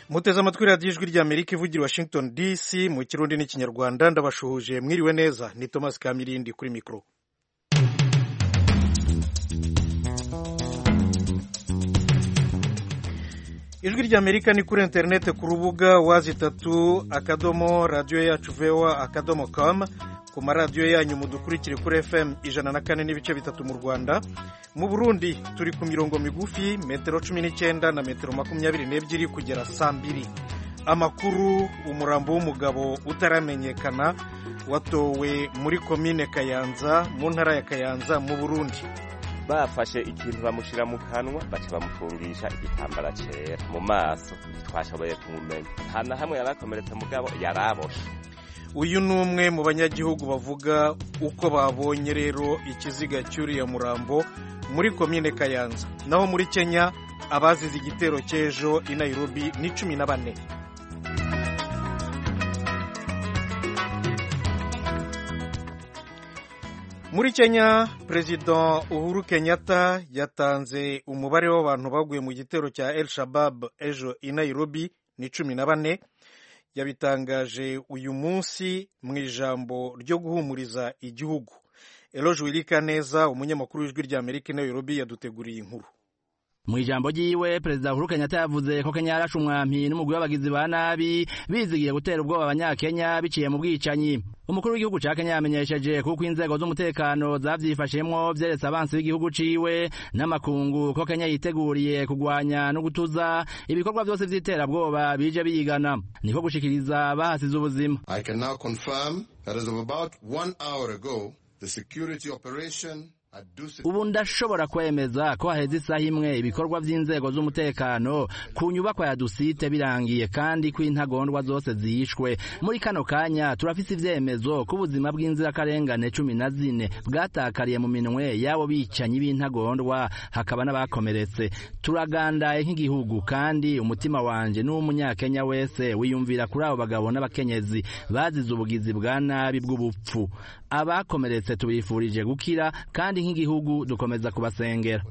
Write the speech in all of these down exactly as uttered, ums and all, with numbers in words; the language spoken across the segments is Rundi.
muteze amatwi radiyo ijwi ry'Amerika ivugira Washington D C mu kirundi n'ikinyarwanda. Ndabashuhuje mwiriwe neza, ni Thomas Kamirindi kuri mikoro. Ijwi ry'Amerika ni kuri interinete ku rubuga wazi tatu akadomo radiyo yacu voa akadomo com, ku maradiyo yanyu mudukurikire kuri F M ijana na kane n'ibice bitatu mu Rwanda. Mu Burundi turi ku mirongo migufi metero cumi n'icyenda na metero makumyabiri n'ebyiri kugera saa mbiri. Amakuru: umurambo w'umugabo utaramenyekana watowe muri komine Kayanza mu ntara ya Kayanza mu Burundi. Bafashe ikintu bamushira mu kanwa baca bamufungisha igitambara cera mu maso, twashoboye kumumenya hana hamwe yarakomeretse mugabo yaraboshe. Uyu numwe mu banyagihugu bavuga uko babonye rero ikiziga cy'uriya murambo muri komine Kayanza. Naho muri Kenya abazize igitero cy'ejo i Nairobi ni cumi na bane. Muri Kenya, President Uhuru Kenyatta yatanze umubare w'abantu baguye mu gitero cya El Shabab ejo i Nairobi ni cumi na bane. Yabitangaje uyu munsi mu ijambo ryo guhumuriza igihugu. Eloge Wilikaneza, umunyamakuru w'ijwi ry'Amerika i Nairobi, yaduteguriye inkuru. Mu ijambo ryiwe Perezida Uhuru Kenyatta yavuze ko Kenya yarashe umwampi n'umugwi w'abagizi ba nabi bizigiye gutera ubwoba abanyakenya biciye mu bwicanyi. Umukuru w'igihugu ca Kenya yamenyesheje kuko inzego z'umutekano zavyifashemwo vyeretse abansi b'igihugu ciwe n'amakungu ko Kenya yiteguriye kugwanya no gutuza ibikorwa vyose vy'iterabwoba bije biyigana, niko gushikiriza bahasize ubuzima. I can now confirm that as of about one hour ago the security operation ubu ndashobora kwemeza ko haheze isaha imwe ibikorwa vy'inzego z'umutekano ku nyubako ya Dusite birangiye kandi ko intagondwa zose zishwe. Muri kano kanya turafise ivyemezo ko ubuzima bw'inzirakarengane cumi na zine bwatakariye mu minwe yabo bicanyi b'intagondwa, hakaba n'abakomeretse. Turagandaye nk'igihugu kandi umutima wanje n'umunyakenya wese wiyumvira kuri abo bagabo n'abakenyezi bazize ubugizi bwa nabi bw'ubupfu. Abakomeretse tubifurije gukira kandi nk'igihugu dukomeza kubasengera.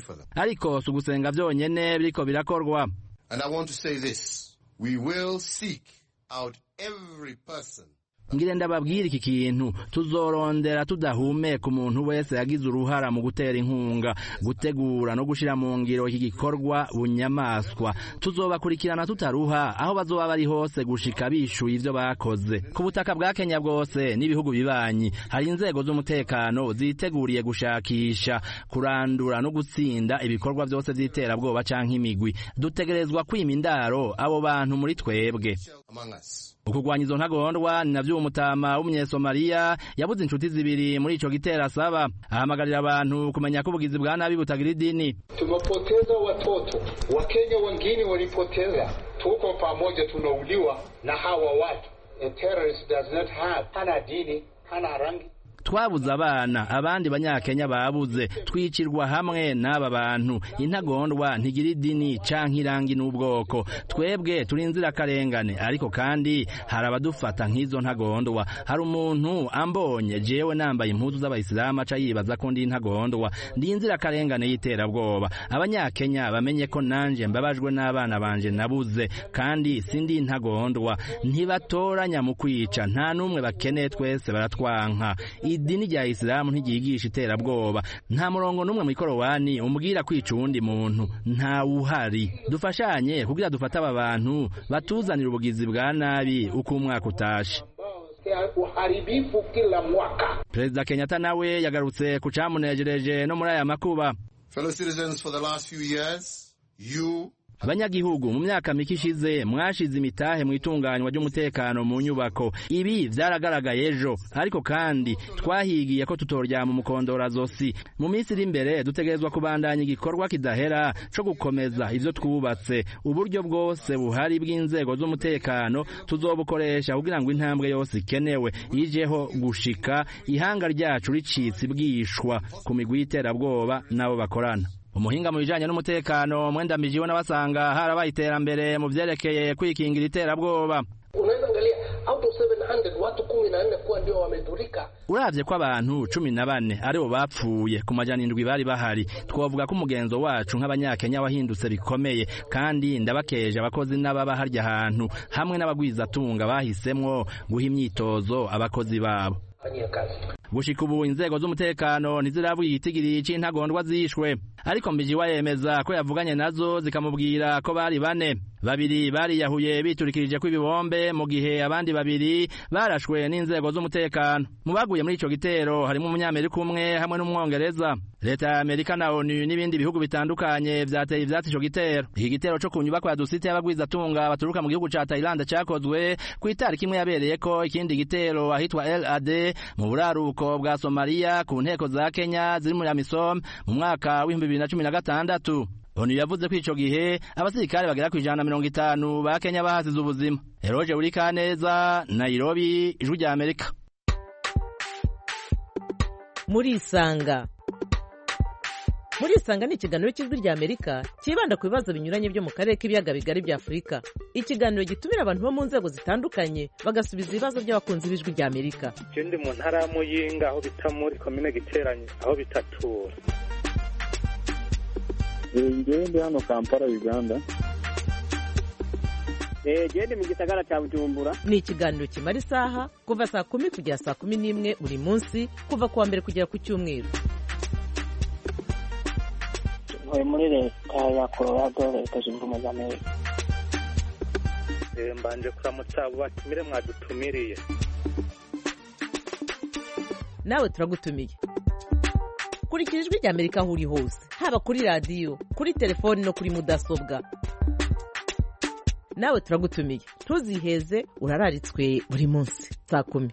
Ariko sugusenga vyonyene biriko birakorwa. And I want to say this: we will seek out every person. Ngire ndababwira iki kintu, tuzorondera tudahumeka umuntu wese yagize uruhara mu gutera inkunga, gutegura no gushira mu ngiro iki gikorwa bunyamaswa. Tuzobakurikirana tutaruha aho bazoba bari hose gushika bishuye ivyo bakoze. Ku butaka bwa Kenya bwose n'ibihugu bibanyi hari inzego z'umutekano ziteguriye gushakisha, kurandura no gutsinda ibikorwa vyose vy'iterabwoba canke imigwi. Dutegerezwa kwima indaro abo bantu muri twebwe. Ukugwanya izo ntagondwa ni navyo umutama w'umunyesomaliya yabuze inshuti zibiri muri ico gitera asaba. Ahamagarira abantu kumenya ko ubugizi bwa nabi butagira idini. Tumepoteza watoto wa Kenya, wengine walipoteza. Tuko pamoja, tunauliwa na hawa watu. A terrorist does not have hana dini, hana rangi. Twabuze abana, abandi banyakenya babuze, twicirwa hamwe n'aba bantu. Intagondwa ntigira idini canke irangi n'ubwoko. Twebwe turi inzirakarengane, ariko kandi hari abadufata nk'izo ntagondwa. Hari umuntu ambonye jewe nambaye impuzu z'abayisilamu aca yibaza ko ndi intagondwa. Ndi inzirakarengane y'iterabwoba. Abanyakenya bamenye ko nanje mbabajwe n'abana banje nabuze, kandi sindi intagondwa. Ntibatoranya mu kwica, nta numwe bakeneye, twese baratwanka. Idini rya Islamu ntigigisha iterabwoba. Nta murongo numwe mu ikorowani umbwira kwica uwundi muntu, nta uhari. Dufashanye kugira dufata aba bantu batuzanira ubugizi bwa nabi uko umwaka utashe. Uharibifu kila mwaka. Perezida Kenyatta nawe yagarutse ku camunejereje no muri aya makuba. Fellow citizens, for the last few years, you Abanyagihugu mu myaka mike ishize mwashize imitahe mu itunganywa ry'umutekano mu nyubako. Ibi vyaragaragaye ejo, ariko kandi twahigiye ko tutoryama umukondora zosi. Mu minsi iri imbere dutegerezwa kubandanya igikorwa kidahera co gukomeza ivyo twubatse. Uburyo bwose buhari bw'inzego z'umutekano tuzobukoresha kugira ngo intambwe yose ikenewe ijeho gushika ihanga ryacu ricitse bwishwa ku migwi y'iterabwoba nabo bakorana. Umuhinga mu bijanye n'umutekano Mwendambijiwe n'abasanga harabaye iterambere mu vyerekeye kwikingira iterabwoba. Unaweza angalia out of seven hundred, watu kumi na nne kuwa ndio wamedhurika. Uravye ko abantu cumi na bane aribo bapfuye ku majana indwi bari bahari, twavuga ko umugenzo wacu nk'abanyakenya wahindutse bikomeye, kandi ndabakeje abakozi n'ababa harya ahantu hamwe n'abagwizatunga bahisemwo guha imyitozo abakozi babo. Gushika ubu inzego z'umutekano ntiziravuga igitigiri c'intagondwa zishwe, ariko Mbijiwa yemeza ko yavuganye nazo zikamubwira ko bari bane. Babiri bari yahuye biturikirije kw'ibibombe, mu gihe abandi babiri barashwe n'inzego z'umutekano. Mu baguye muri ico gitero harimo umunyamerika umwe hamwe n'umwongereza. Leta ya Amerika na ONU n'ibindi bihugu bitandukanye vyateye ivyatsi ico gitero. Iki gitero co kunyubakwa ya dusite y'abagwizatunga baturuka mu gihugu ca Thailand cakozwe ku itariki imwe yabereyeko ikindi gitero ahitwa L A D mu buraruko bwa Somalia ku nteko za Kenya ziri muri AMISOM mu mwaka w'ibihumbi bibiri na cumi na gatandatu. ONU yavuze ko ico gihe abasirikare bagera ku ijana na mirongo itanu ba Kenya bahasize ubuzima. Eroje Urikaneza, Nairobi, Ijwi rya Amerika. Muri Isanga. Muri Isanga ni ikiganiro cy'Ijwi rya Amerika kibanda ku bibazo binyuranye byo mu karere k'ibiyaga bigari bya Afurika. Ikiganiro gitumira abantu bo mu nzego zitandukanye bagasubiza ibibazo by'abakunzi b'Ijwi rya Amerika. Je ndi mu ntara ya Muyinga aho bita muri commune Giteranye aho bitatura. Ngende hano Kampala Uganda. Eh gende mu gisagara cya Bujumbura. Ni ikiganiro kimara isaha kuva saa kumi kugera saa kumi n'imwe buri munsi kuva kuwa mbere kugera ku cyumweru. Ntuye muri leta ya Colorado, leta zunze ubumwe za Amerika. Eh mbanje kuramutsa abo batumire mwadutumiriye. Nawe turagutumiye. Kurikira Ijwi rya Amerika aho uri hose, haba kuri radio, kuri telefone no kuri mudasobwa. Nawe turagutumiye, ntuziheze, urararitswe buri munsi saa kumi.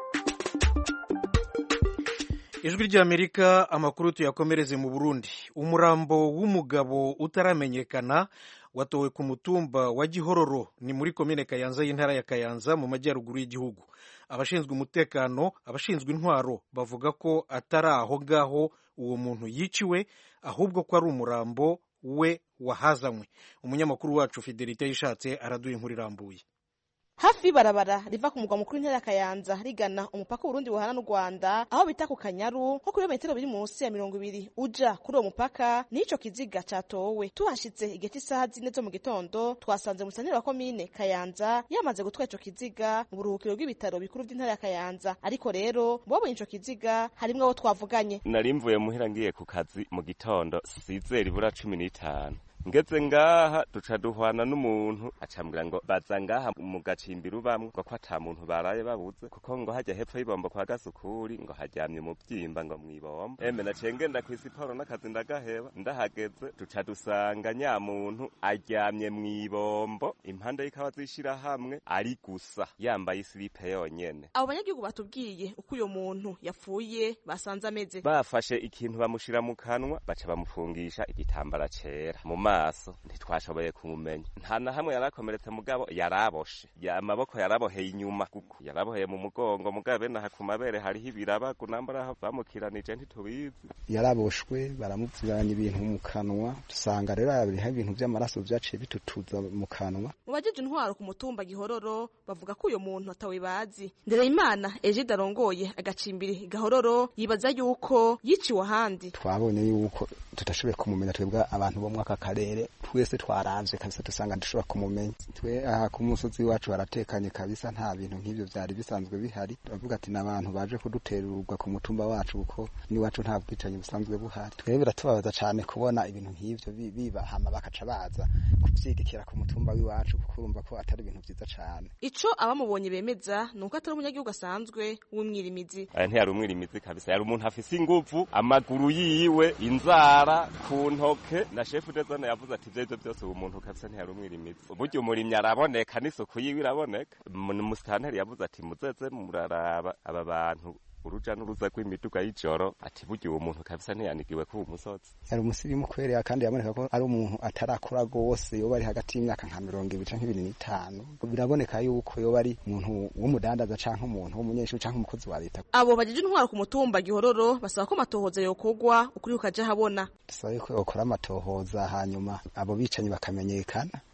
Ijwi rya Amerika, amakuru tuyakomereze mu Burundi. Umurambo w'umugabo utaramenyekana watowe ku mutumba wa Gihororo ni muri komine Kayanza y'intara ya Kayanza mu majyaruguru y'igihugu. Abashinzwe umutekano, abashinzwe intwaro bavuga ko atari aho ngaho uwo muntu yiciwe, ahubwo ko ari umurambo we wahazanywe. Umunyamakuru wacu Fidelite yishatse araduye inkuru irambuye. Hafi y'ibarabara riva ku mugwa mukuru w'intara ya Kayanza rigana umupaka w'Uburundi buhana n'u Rwanda, aho bita ku Kanyaru, nko kuri metero biri munsi ya mirongo ibiri uja kuri uwo mupaka, nico kiziga catowe. Tuhashitse igeti isaha zine zo mu gitondo, twasanze musanire wa komine Kayanza yamaze gutwara ico kiziga mu buruhukiro bw'ibitaro bikuru by'intara ya Kayanza. Ariko rero babonye ico kiziga harimwe abo twavuganye. Narimvuye muhira ngiye ku kazi mu gitondo sizera ibura cumi n'itanu. Ngeze ngaha duca duhwana n'umuntu acambira ngo baza ngaha mu gacimbira ubamwe ngo ko ata muntu baraye babuze kuko ngo hajya hepfo y'ibombo kwa Gasukuri ngo hajyamye mu byimba ngo mwibombo. Eme na cengenda ku isiporo n'akazi ndagaheba, ndahageze duca dusanga nya muntu ajyamye mwibombo impande y'ikawa zishira hamwe ari gusa yambaye isilipe yonyene. Abo banyagihugu batubwiye uko uyo muntu yapfuye basanze ameze. Bafashe ikintu bamushira mu kanwa baca bamufungisha igitambara cera mu maso, ntitwashoboye kumumenya. Nta na hamwe yarakomeretse mugabo yaraboshe, amaboko yaraboheye inyuma kuko yaraboheye mu mugongo mugabo bene aha ku mabere hariho ibiraba kunambara bamukiranije ntitubizi. Yaraboshwe baramuvuganya ibintu mu kanwa, dusanga rero hariho ibintu by'amaraso byaciye bitutuza mu kanwa. Mu bajeje intwaro ku mutumba Gihororo bavuga ko uyo muntu atawe bazi. Ndereyimana Egide arongoye agacimbiri Gahororo yibaza yuko yiciwe ahandi. Twabonye yuko tutashoboye kumumenya twebwa abantu bo mwaka kare twese twaranze kabisa dusanga dushobora kumumenya. Twe aha ku musozi wacu baratekanye kabisa, nta bintu nk'ivyo byari bisanzwe bihari. Bavuga ati nabantu baje kuduterurwa ku mutumba wacu kuko ni wacu nta bwicanye busanzwe buhari. Twe biratubabaza cyane kubona ibintu nk'ivyo biba hama bakaca baza kuvyigikira ku mutumba w'iwacu kuko urumva ko atari ibintu byiza cyane. Ico abamubonye bemeza nuko atari umunyagihugu asanzwe w'umwirimizi. Aya ntiyari umwirimizi kabisa, yari umuntu afise inguvu, amaguru yiwe, inzara ku ntoke na chef de zone yavuze ati ivyo byose ubu muntu kabisa ntiyari umwirimizi. Uburyo umurimyi araboneka n'isuku yiwe iraboneka. Umusitanteri yavuze ati muzeze muraraba aba bantu uruja n'uruza rw'imiduga y'ijoro, ati buryo uwo muntu kabisa ntiyanigiwe ku umusozi. Yari umusirimu kwerera kandi yaboneka ko ari umuntu atarakura gose, yoba ari hagati y'imyaka nka mirongo ibiri canke ibiri n'itanu. Biraboneka yuko yoba ari umuntu w'umudandaza canke umuntu w'umunyeshuri canke umukozi wa leta. Abo bajeje intwaro ku mutumba Gihororo basaba ko amatohoza yokogwa ukuri ukaja habona. Dusaba ko okora amatohoza hanyuma abo bicanyi bakamenyekana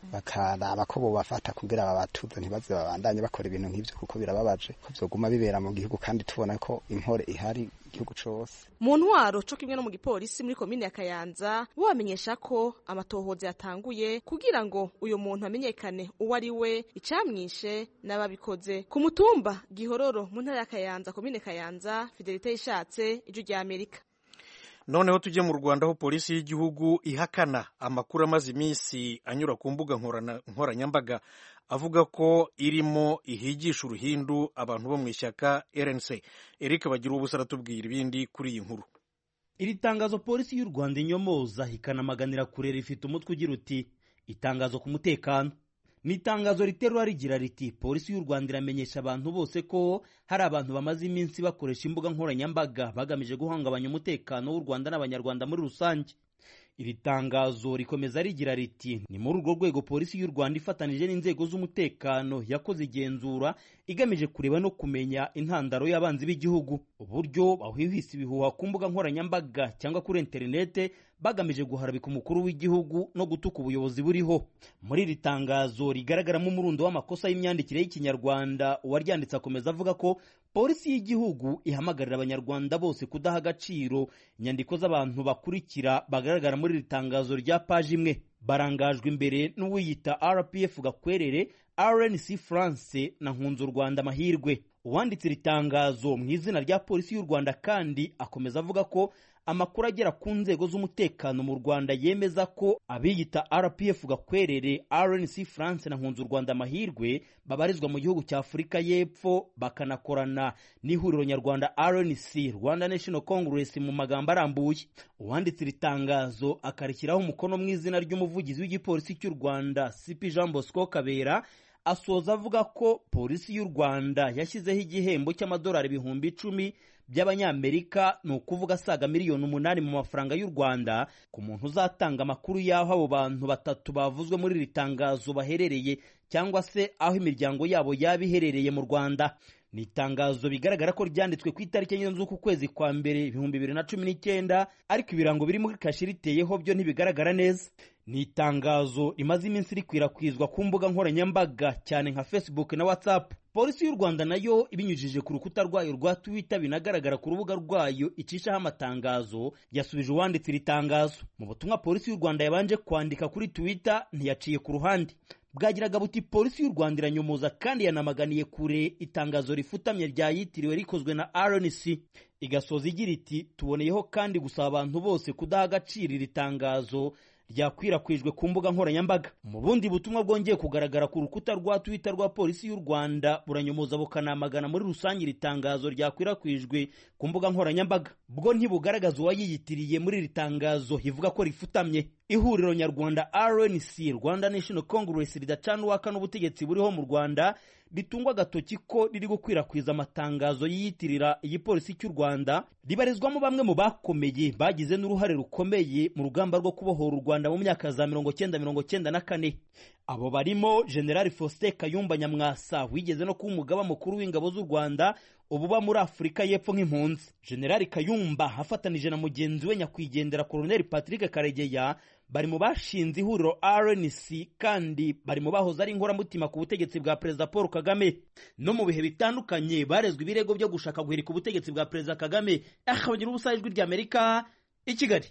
bakaraba ko bobafata kugira babatuze ntibaze babandanye bakora ibintu nk'ivyo kuko birababaje ko vyoguma bibera mu gihugu kandi tubona ko impore ihari igihugu cose. Mu ntwaro co kimwe no mu gipolisi muri komine ya Kayanza bo bamenyesha ko amatohoza yatanguye kugira ngo uyo muntu amenyekane uwo ari we, icamwishe n'ababikoze. Ku mutumba Gihororo mu ntara ya Kayanza, komine Kayanza, Fidelite Ishatse, Ijwi rya Amerika. Noneho tujye mu Rwanda aho polisi y'igihugu ihakana amakuru amaze iminsi anyura ku mbuga nkoranyambaga avuga ko irimo ihigisha uruhindu abantu bo mu ishyaka R N C. Eric bagira ubusa aratubwira ibindi kuri iyi nkuru. Iri tangazo polisi y'u Rwanda inyomoza ikanamaganira kure rifite umutwe ugira uti itangazo ku mutekano. Ni itangazo riterwa rigira riti polisi y'u Rwanda iramenyesha abantu bose ko hari abantu bamaze iminsi bakoresha imbuga nkoranyambaga bagamije guhungabanya umutekano w'u Rwanda n'abanyarwanda muri rusange. Iri tangazo rikomeza rigira riti ni muri urwo rwego polisi y'u Rwanda ifatanije n'inzego z'umutekano yakoze igenzura igamije kureba no kumenya intandaro y'abanzi b'igihugu, uburyo bahwihwisa ibihuha ku mbuga nkoranyambaga cyangwa kuri interinete bagamije guharabika umukuru w'igihugu no gutuka ubuyobozi buriho. Muri iri tangazo rigaragaramo umurundo w'amakosa y'imyandikire y'ikinyarwanda, uwaryanditse akomeza avuga ko polisi y'igihugu ihamagarira abanyarwanda bose kudaha agaciro inyandiko z'abantu bakurikira bagaragara muri iri tangazo rya paji imwe. Barangajwe imbere n'uwiyita R P F Gakwerere, R N C France na Nkunzu Rwanda Mahirwe. Uwanditse iri tangazo mu izina rya polisi y'u Rwanda kandi akomeza avuga ko amakuru agera ku nzego z'umutekano mu Rwanda yemeza ko abiyita R P F Gakwerere, R N C France na Nkunzu Rwanda Mahirwe babarizwa mu gihugu cya Afurika y'Epfo bakanakorana n'ihuriro nyarwanda R N C, Rwanda National Congress mu magambo arambuye. Uwanditse iri tangazo akarishyiraho umukono mu izina ry'umuvugizi w'igipolisi cy'u Rwanda C P Jean Bosco Kabera asoza avuga ko polisi y'u Rwanda yashyizeho igihembo cy'amadolari ibihumbi icumi by'abanyamerika, ni ukuvuga asaga miliyoni umunani mu mafaranga y'u Rwanda ku muntu uzatanga amakuru y'aho abo bantu batatu bavuzwe muri iri tangazo baherereye cyangwa se aho imiryango yabo yaba iherereye mu Rwanda. Ni itangazo bigaragara ko ryanditswe ku itariki enye z'uku kwezi kwa mbere ibihumbi bibiri na cumi n'icyenda, ariko ibirango biri muri kashi riteyeho byo ntibigaragara neza. Ni itangazo rimaze iminsi rikwirakwizwa ku mbuga nkoranyambaga cyane nka Facebook na WhatsApp. Polisi y'u Rwanda nayo ibinyujije ku rukuta rwayo rwa Twitter binagaragara ku rubuga rwayo icishaho amatangazo, yasubije uwanditse iri tangazo. Mu butumwa polisi y'u Rwanda yabanje kwandika kuri Twitter ntiyaciye ku ruhande. Bwagiraga buti polisi y'u Rwanda iranyomoza kandi yanamaganiye kure itangazo rifutamye ryayitiriwe rikozwe na R N C, igasoza igira iti tuboneyeho kandi gusaba abantu bose kudaha agaciro iri tangazo ryakwirakwijwe ku mbuga nkoranyambaga. Mu bundi butumwa bwongeye kugaragara ku rukuta rwa Twitter rwa polisi y'u Rwanda buranyomoza bukanamagana muri rusange iri tangazo ryakwirakwijwe ku mbuga nkoranyambaga. Bwo ntibugaragaza uwayiyitiriye muri iri tangazo ivuga ko rifutamye. Ihuriro nyarwanda R N C, Rwanda National Congress, ridacana uwaka n'ubutegetsi buriho mu Rwanda bitungwa agatoki ko riri gukwirakwiza amatangazo yiyitirira iyi polisi cy'u Rwanda, ribarizwamo bamwe mu bakomeye bagize n'uruhare rukomeye mu rugamba rwo kubohora u Rwanda mu myaka za mirongo cyenda mirongo cyenda na kane. Abo barimo General Faustin Kayumba Nyamwasa wigeze no kuba umugaba mukuru w'ingabo z'u Rwanda ububa muri Afurika y'Epfo nk'impunzi. General Kayumba afatanije na mugenzi we nyakwigendera Colonel Patrick Karegeya bari mu bashinze ihuriro R N C kandi bari mu bahoze ari inkoramutima ku butegetsi bwa Perezida Paul Kagame. No mu bihe bitandukanye barezwe ibirego byo gushaka guhirika ubutegetsi bwa Perezida Kagame. Akabagira ubusa Ijwi rya Amerika i Kigali.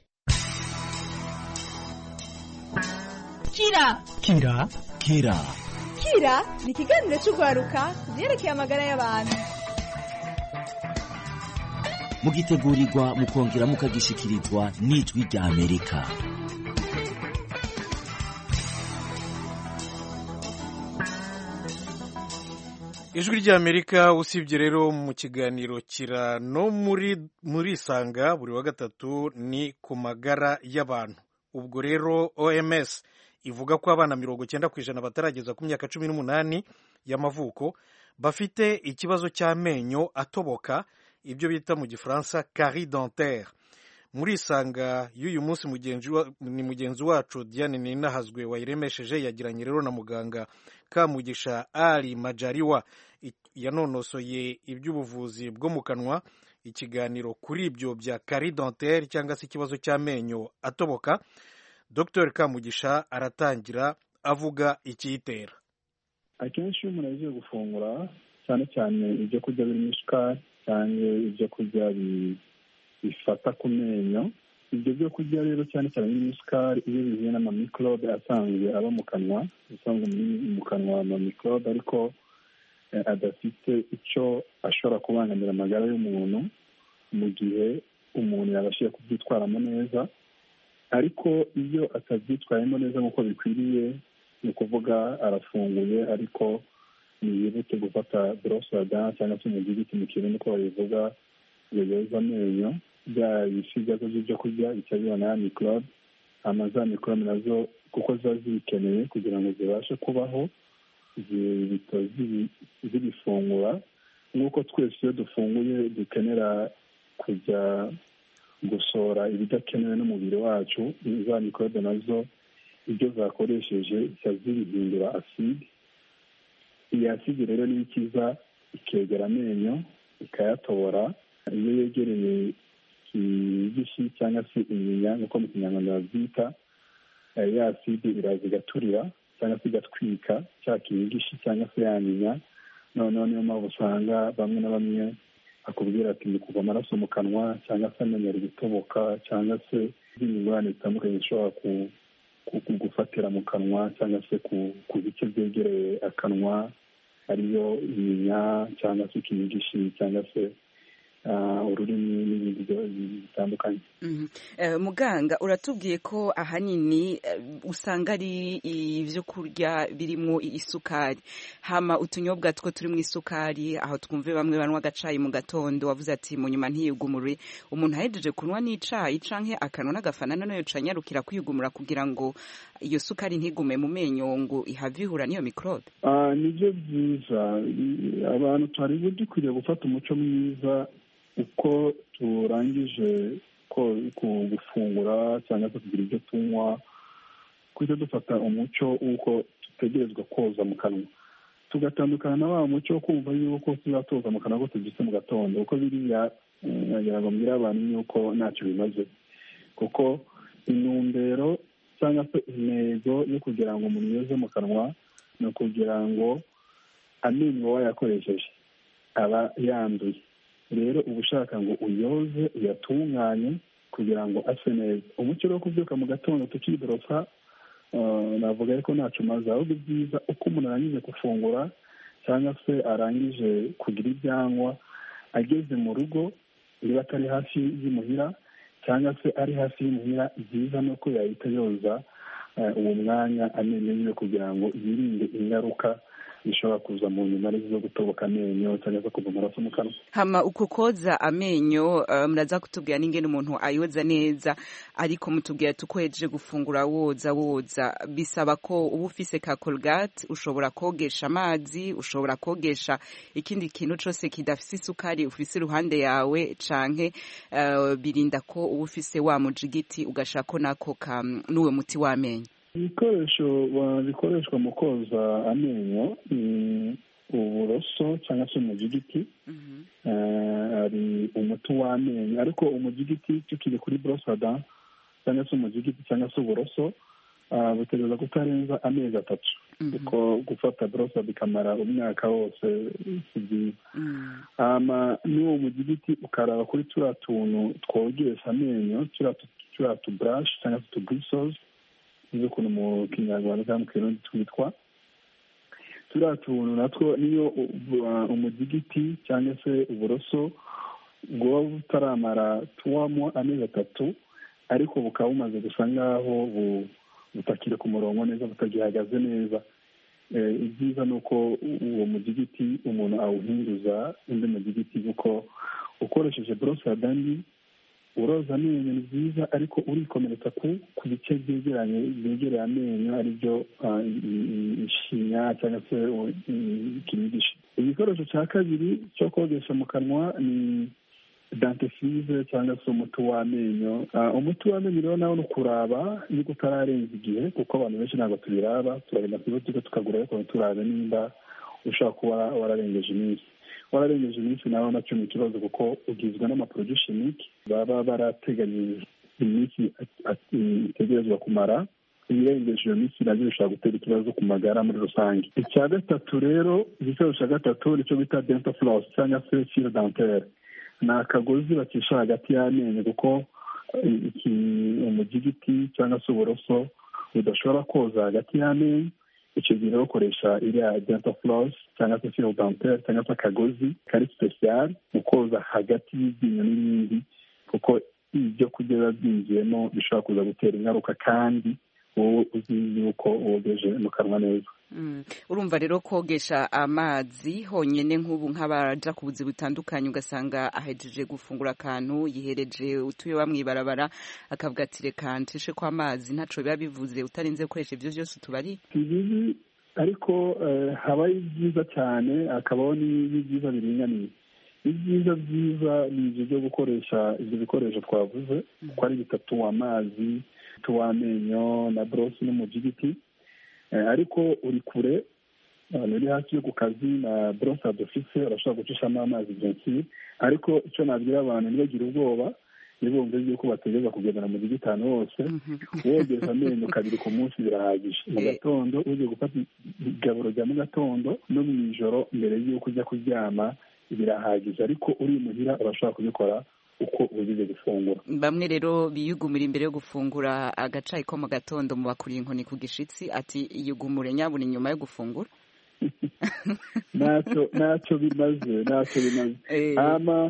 Kira Kira Kira Kira ni ikiganiro cy'urwaruka byerekeye amagara y'abantu. Mugitegurirwa mukongera mukagishikirizwa n'Ijwi rya Amerika. Ijwi rya Amerika usibye rero mu kiganiro Kira no muri muri Sanga buri wa gatatu ni ku magara y'abantu. Ubwo rero O M S ivuga ko abana mirongo cyenda ku ijana batarageza ku myaka cumi n'umunani y'amavuko bafite ikibazo cy'amenyo atoboka, ibyo bita mu gifaransa carie dentaire. Muri Isanga y'uyu munsi mugenzi wa, ni mugenzi wacu Diane Ninahazwe wayiremesheje yagiranye rero na muganga Kamugisha Ali Majariwa yanonosoye iby'ubuvuzi bwo mu kanwa, ikiganiro kuri ibyo bya carie dentaire cyangwa se ikibazo cy'amenyo atoboka. Doctor Kamugisha aratangira avuga ikiyitera. akenshi iyo umuntu agiye gufungura cyane cyane ibyo kurya birimo isukari cyangwa ibyo kurya bifata ku menyo, ibyo byo kurya rero cyane cyane birimo isukari iyo bihuye n'amamikorobe asanzwe aba mu kanwa, usanzwe mu kanwa amamikorobe ariko adafite icyo ashobora kubangamira amagara y'umuntu mu gihe umuntu yabashije kubyitwaramo neza. Ariko iyo atabyitwayemo neza nk'uko bikwiriye, ni ukuvuga arafunguye ariko ntiyibutse gufata borosada cyangwa se umugigiti mu kirundi uko babivuga ngo yoze amenyo, bya bisigazwa by'ibyo kurya bica bibona ya mikorobe, hama za mikorobe nazo kuko ziba zibikeneye kugira ngo zibashe kubaho zihita zibifungura, nk'uko twese iyo dufunguye dukenera kujya gusohora ibidakenewe n'umubiri wacu, za mikorobe nazo ibyo zakoresheje zica zibihindura aside. iyi aside rero niyo ikiza ikegera amenyo ikayatobora. iyo yegereye igishi cyangwa se inyinya nk'uko mu kinyarwanda babyita, ya aside iraza igaturira cyangwa se igatwika cya kinyigishi cyangwa se ya nyinya. noneho niyo mpamvu usanga bamwe na bamwe akubwira ati ni kuva amaraso mu kanwa cyangwa se amenyo ari gutoboka cyangwa se izindi ngorane zitandukanye zishobora gufatira mu kanwa cyangwa se ku bice byegereye akanwa, ariyo inyinya cyangwa se ikinyigishi cyangwa se ururimi n'ibindi bitandukanye. Muganga, uratubwiye ko ahanini usanga ari ibyo kurya birimo isukari, hama utunyobwa two turi mu isukari, aho twumve bamwe banywa agacayi mu gatondo, wavuze ati mu nyuma ntiyigumure. Umuntu ahejeje kunywa n'icayi canke akanwa n'agafana nayo canyarukira kwigumura kugira ngo iyo sukari ntigume mu menyo ngo ihave ihura n'iyo mikorobe. Nibyo byiza, abantu twari dukwiriye gufata umuco mwiza uko turangije gufungura cyangwa se kugira ibyo tunywa, kujya dufata umuco w'uko dutegerezwa koza mu kanwa, tugatandukana na wa muco wo kumva yuko tuzatoza mu kanwa ko tubyise mu gatondo, kuko biriya nagira ngo mbwire abantu yuko ntacyo bimaze, kuko intumbero cyangwa se intego yo kugira ngo umuntu yoze mu kanwa ni ukugira ngo amenyo wayakoresheje aba yanduye. Rero uba ushaka ngo uyoze uyatunganye kugira ngo ase neza. umuco wo kubyuka mu gatondo tukiborosa navuga ariko ntacyo umaze, ahubwo byiza uko umuntu arangije gufungura cyangwa se arangije kugira ibyanywa, ageze mu rugo niba atari hafi y'imuhira cyangwa se ari hafi y'imuhira, byiza ni uko yahita yoza uwo mwanya amenyo yiwe kugira ngo yirinde ingaruka bishobora kuza mu nyuma zo gutoboka amenyo cyangwa se kuva amaraso mu kanwa. Hama uko koza amenyo muraza kutubwira n'ingene umuntu ayoza neza, ariko mutubwira tukohejeje gufungura woza woza bisaba ko uba ufise ka Colgate, ushobora kogesha amazi, ushobora kogesha ikindi kintu cyose kidafise isukari ufise iruhande yawe, canke uh, birinda ko uba ufise wa mujigiti ugashako nako n'uwe muti w'amenyo. Ibikoresho bikoreshwa mu koza amenyo ni uburoso cyangwa se umujigiti, hari umuti w'amenyo, ariko umujigiti tukiri kuri borosada cyangwa se umujigiti cyangwa se uburoso butegereza kutarenza amezi atatu, kuko gufata borosada ikamara umwaka wose si byiza. n'uwo mujigiti ukaraba kuri turiya tuntu twogesha amenyo, turiya tuburashi cyangwa se tuburisozi, nizo ukuntu mu kinyarwanda cyangwa mu kirundi twitwa, turiya tuntu natwo niyo umujigiti cyangwa se uburoso bwoba butaramara tuwamo amezi atatu, ariko bukaba bumaze gusa nk'aho butakiri ku murongo neza, butagihagaze neza. ibyiza ni uko uwo mujigiti umuntu awuhinduza undi mujigiti, kuko ukoresheje borosada mbi uroza amenyo ni byiza, ariko urikomeretsa ku bice byegeranye byegereye amenyo, aribyo ishinya cyangwa se ikinyigishi. igikoresho cya kabiri cyo kogesha mu kanwa ni dentifrice cyangwa se umuti w'amenyo. umuti w'amenyo rero nawe ni ukuraba yuko utararenza igihe, kuko abantu benshi ntabwo tubiraba, turagenda ku iduka tukagura ariko ntiturabe nimba ushobora kuba wararengeje iminsi. wararengeje iminsi nawe nacyo ni ikibazo, kuko ugizwe n'amaporoduwi shimike baba barateganyije iminsi itegerezwa kumara ibirengeje iyo minsi nabyo bishobora gutera ikibazo ku magara muri rusange. Icya gatatu rero, igikoresho cya gatatu nicyo bita dental floss cyangwa se fil dentaire. Ni akagozi bacisha hagati y'amenyo kuko umugigiti cyangwa se uburoso budashobora koza hagati y'amenyo. Icyo gihe bakoresha iriya dental floss cyangwa se fil dentaire cyangwa se akagozi kari special mu koza hagati y'iryinyo n'irindi, kuko ibyo kurya biba byinjiyemo bishobora kuza gutera ingaruka kandi wowe uzi yuko wogeje mu kanwa neza. Urumva rero kogesha amazi honyine nk'ubu nk'abaja ku buzi butandukanye ugasanga ahejeje gufungura akantu yihereje utuye bamwibarabara akavuga ati reka ncishe ko amazi ntaco biba bivuze utarinze gukoresha ivyo vyose tubari ibi, ariko habaye byiza cyane akabaho n'ibyiza biringaniye. Ibyiza byiza ni ibyo byo gukoresha ibyo bikoresho twavuze ko ari bitatu: amazi, tuwamenyo na brosi n'umugigiti. Ariko uri kure, uri hafi yo ku kazi na brosi adufise urashobora gucishamo amazi byinshi. Ariko icyo nabwira abantu ntibagire ubwoba, ntibumve yuko bategereza kugendana mu gitanu hose. Wogeza amenyo kabiri ku munsi birahagije. Mu gatondo ugiye gufata igaburo rya mu gatondo no mu ijoro mbere y'uko ujya kuryama birahagije. Ariko uri muhira urashobora kubikora uko ugiye gufungura. Bamwe rero biyugumira imbere yo gufungura agacayi ko mu gatondo mu bakuriye inkoni ku gishitsi ati yugumure nyabuna inyuma yo gufungura. Naco naco bimaze naco bimaze ama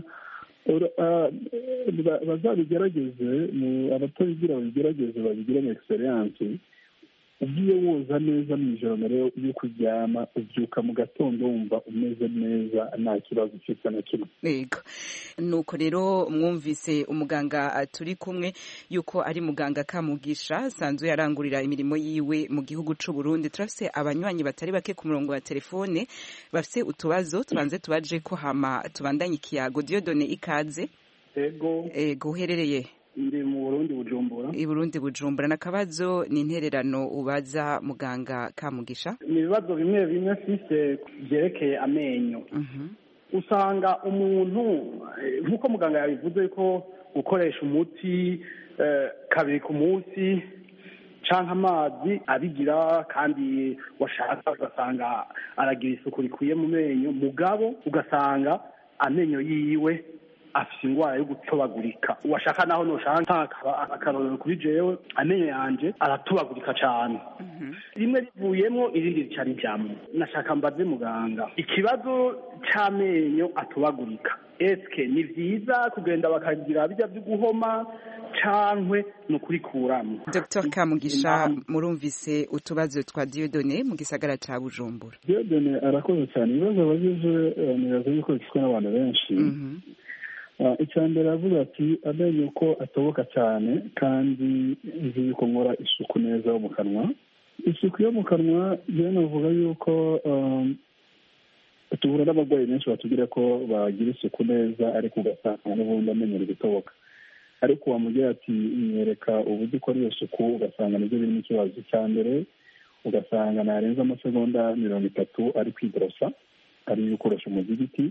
bazabigerageze, abatabigira babigerageze babigiremo experience. Ugiye woza neza mu ijoro mbere yo kuryama ubyuka mu gatondo wumva umeze neza nta kibazo ufite na kimwe. Yego, nuko rero mwumvise umuganga turi kumwe yuko ari muganga Kamugisha asanzwe yarangurira imirimo yiwe mu gihugu c'u Burundi. Turafise abanywanyi batari bake ku murongo wa telefone bafise utubazo tubanze tubaje ko hama tubandanye ikiyago. Dieudonne ikaze. Yego. Ego, uherereye ndi mu Burundi Bujumbura. I Burundi Bujumbura. Nakabazo ni intererano ubaza muganga Kamugisha? Ni ibibazo bimwe bimwe mfise byerekeye amenyo. Mhm. Usanga umuntu nkuko muganga yabivuze ko gukoresha umuti eh, kabiri ku munsi canke amazi abigira kandi washaka ugasanga aragira isuku rikwiye mu menyo, mugabo ugasanga amenyo yiwe afise ingwara yo gutobagurika. Uwashaka naho noshaka akarorero kuri jewe, amenyo yanje aratobagurika cane. Rimwe rivuyemo irindi ricari ryamwe. Nashaka mbaze muganga ikibazo c'amenyo atobagurika, eske ni vyiza kugenda bakagira bijya byo guhoma cankwe no kurikuramo? Dr Kamugisha, murumvise utubazo twa Dieudonne mu gisagara ca Bujumbura. Dieudonne arakoze cyane. Ibibazo abajije nibaza yuko bifitwe n'abantu benshi. Icya mbere avuga ati amenyo ko atoboka cyane kandi nzi yuko nkora isuku neza yo mu kanwa. Isuku yo mu kanwa rero navuga yuko tuhura n'abarwayi benshi batubwira ko bagira isuku neza ariko ugasanga n'ubundi amenyo ari gutoboka. Ariko wamubwira ati nyereka uburyo ukora iyo suku ugasanga nibyo birimo ikibazo. Cya mbere ugasanga narenza amasegonda mirongo itatu ari kwiborosa, ari gukoresha umugigiti.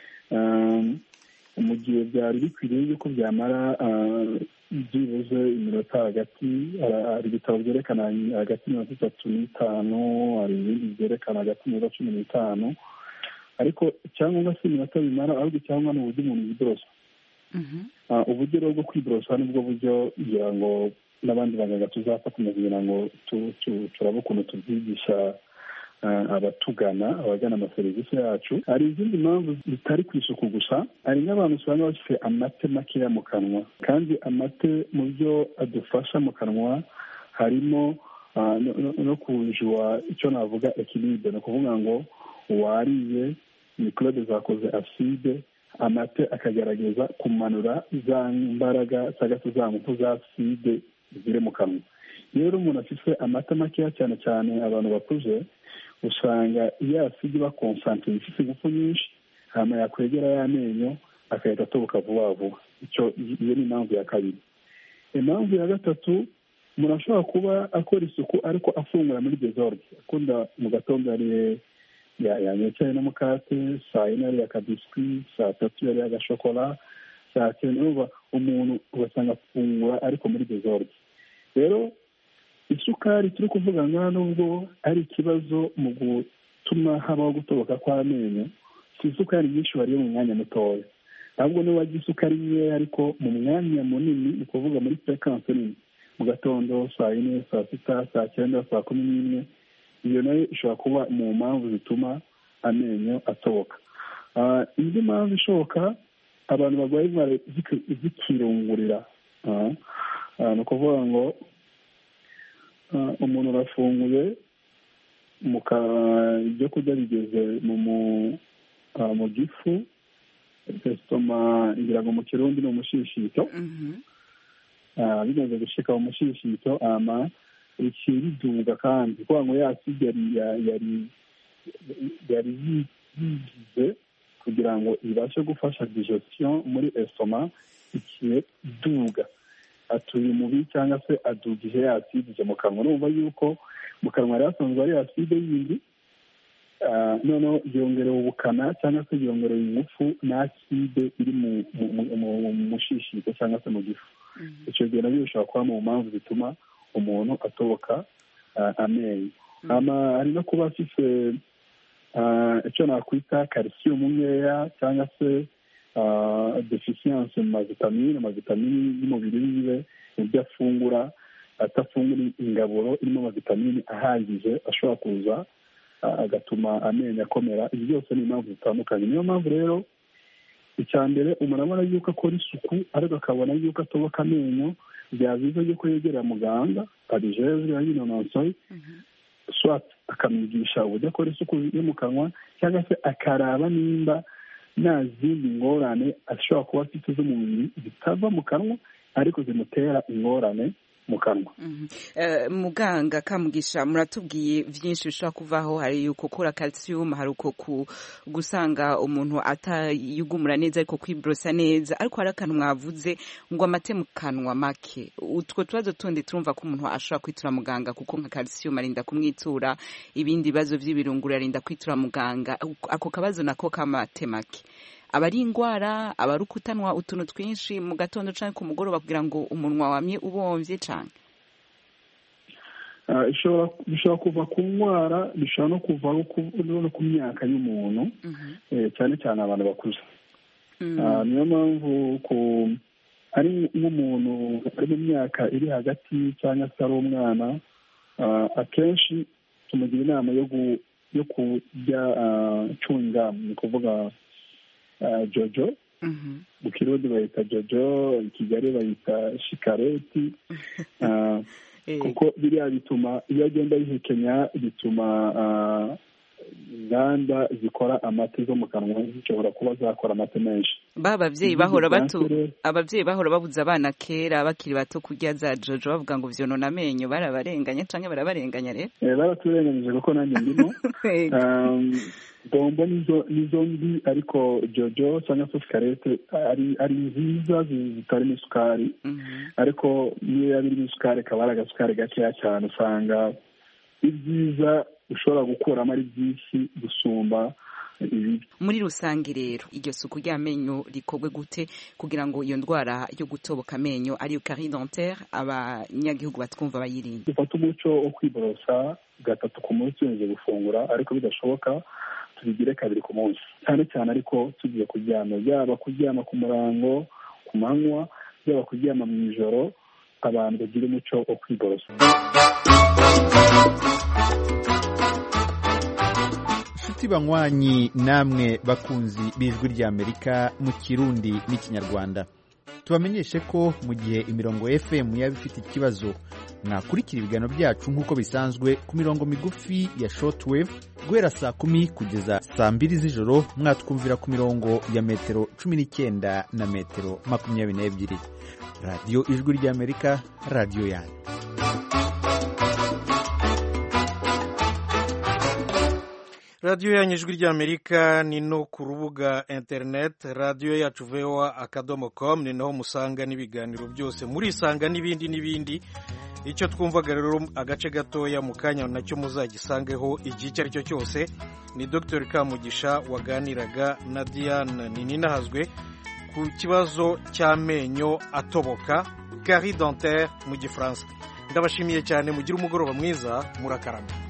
Mu gihe byari bikwiriye yuko byamara byibuze iminota hagati, hari ibitabo byerekana hagati mirongo itatu n'itanu, hari ibindi byerekana hagati mirongo cumi n'itanu. Ariko icyangombwa si iminota bimara, ahubwo icyangombwa ni uburyo umuntu yiborosa. Uburyo rero bwo kwiborosa nibwo buryo kugira ngo n'abandi baganga tuzafatanya kugira ngo turabe ukuntu tubyigisha abatugana, abagana amaserivisi yacu. Hari izindi mpamvu zitari ku isuku gusa. Hari n'abantu usanga bafite amate makeya mu kanwa, kandi amate mu byo adufasha mu kanwa harimo no kunjwa icyo navuga ekilibre. Ni ukuvuga ngo wariye mikorobe zakoze aside, amate akagerageza kumanura za mbaraga cyangwa se za ngufu za aside ziri mu kanwa. Rero umuntu afite amata makeya, cyane cyane abantu bakuze, usanga iyo aside iba konsantere ifite ingufu nyinshi, hama yakwegera y'amenyo agahita atoboka vuba vuba. Icyo iyo ni impamvu ya kabiri. Impamvu ya gatatu, umuntu ashobora kuba akora isuku ariko afungura muri desordre. Akunda mu gatondo yariye yanyocaye n'umukate, saa yine yariye akabiswi, saa tatu yariye agashokora, saa cyenda umuntu ugasanga afungura ariko muri desordre. Rero isukari turi kuvuga ngaha nubwo ari ikibazo mu gutuma habaho gutoboka kw'amenyo, si isukari nyinshi wariye mu mwanya mutoya, ahubwo niba wagiye isukari nkeya ariko mu mwanya munini, ni ukuvuga muri frequence nini, mu gatondo saa yine, saa sita, saa cyenda, saa kumi n'imwe, iyo nayo ishobora kuba mu mpamvu zituma amenyo atoboka. Indi mpamvu ishoboka, abantu barwaye indwara zikirungurira, ni ukuvuga ngo umuntu arafunguye ibyo kurya bigeze mu gifu, esitoma ngira ngo mu kirundi ni umushishito, bimaze gushika mu mushishito ama ikiriduga kandi kuko ngo yaside yari yari yigize kugira ngo ibashe gufasha digestion muri esitoma ikiye duga atuye umubi cyangwa se adugije yaside mu kanwa. Urumva yuko mu kanwa yari asanzwe ari aside yindi, noneho yongerera ubukana cyangwa se yongerera ingufu n'aside iri mu mushishito cyangwa se mu gifu. Icyo gihe nabyo bishobora kuba mu mpamvu zituma umuntu atoboka amenyo. Hari no kuba afite icyo nakwita calcium nkeya cyangwa se deficience mu mavitamine, amavitamine y'umubiri wiwe mu byo afungura, atafungura ingaburo irimo amavitamine ahagije ashobora kuza agatuma amenyo akomera. Ibi byose ni impamvu zitandukanye. Niyo mpamvu rero icya mbere umuntu abona yuko akora isuku ariko akabona yuko atoboka amenyo, byaba byiza yuko yegera muganga abijejwe yinonosoye, swat akamwigisha uburyo akora isuku yo mu kanwa, cyangwa se akaraba nimba nta zindi ngorane ashobora kuba afite z'umubiri zitava mu kanwa ariko zimutera ingorane mu kanwa. Muganga Kamugisha, muratubwiye byinshi bishobora kuvaho, hari yuko kura calcium, hari uko gusanga umuntu atayugumura neza ariko kwibrosa neza, ariko hari akantu mwavuze ngo amate mu kanwa make. Utwo tubazo tundi turumva ko umuntu ashobora kwitura muganga kuko nka calcium arinda kumwitura, ibindi bibazo by'ibirunguru arinda kwitura muganga. Ako kabazo nako kamate make aba ari indwara, aba ari ukutanwa utuntu twinshi mu gatondo cyangwa ku mugoroba kugira ngo umunwa wamye ubomvye cyane? Bishobora kuva ku ndwara, bishobora no kuva no ku myaka y'umuntu, cyane cyane abantu bakuze. Niyo mpamvu ari nk'umuntu ari mu myaka iri hagati cyangwa se ari umwana, akenshi tumugira inama yo kurya chewing-gum, ni ukuvuga jojo, mu kirundi bayita jojo, i Kigali bayita shikareti, kuko biriya bituma iyo agenda yihekenya bituma inganda zikora amata zo mu kanwa zishobora kuba zakora amata menshi. Ba abavyeyi bahora batu abavyeyi bahora babuza abana kera bakiri bato kurya za jojo bavuga ngo vyonona amenyo, barabarenganya canke barabarenganya rero? Eh, baraturenganyije kuko nanjye ndimo. Bombo nizo nizo mbi, ariko jojo cyangwa se sikarete ari ari nziza zitarimo isukari, ariko niyo yabirimo isukari akaba ari agasukari gakeya cyane, usanga ibyiza ushobora gukuramo ari byinshi gusumba ibi. Muri rusange rero iryo suku ry'amenyo rikorwe gute kugira ngo iyo ndwara yo gutoboka amenyo ariyo carie dentaire abanyagihugu batwumva bayirinde? Dufata umuco wo kwiborosa gatatu ku munsi weze gufungura, ariko bidashoboka tubigire kabiri ku munsi, cyane cyane ariko tugiye kuryama, yaba kuryama ku murango ku manywa, yaba kuryama mu ijoro, abantu bagira umuco wo kwiborosa. Inshuti banywanyi namwe bakunzi b'Ijwi ry'Amerika mu Kirundi n'Ikinyarwanda, tubamenyeshe ko mu gihe imirongo F M yaba ifite ikibazo, mwakurikira ibiganiro byacu nk'uko bisanzwe ku mirongo migufi ya shortwave guhera saa kumi kugeza saa mbiri z'ijoro, mwatwumvira ku mirongo ya metero cumi n'icyenda na metero makumyabiri n'ebyiri. Radio Ijwi ry'Amerika, radio yanyu. radiyo yanyu Ijwi ry'Amerika ni no ku rubuga interineti radiyo yacu voa akadomo com, ni naho musanga n'ibiganiro byose murisanga n'ibindi n'ibindi. Icyo twumvaga rero agace gatoya mu kanya nacyo muzagisangeho igihe icyo ari cyo cyose. Ni Dr Kamugisha waganiraga na Diane Nininahazwe ku kibazo cy'amenyo atoboka, carie dentaire mu Gifaransa. ndabashimiye cyane, mugire umugoroba mwiza, murakarama.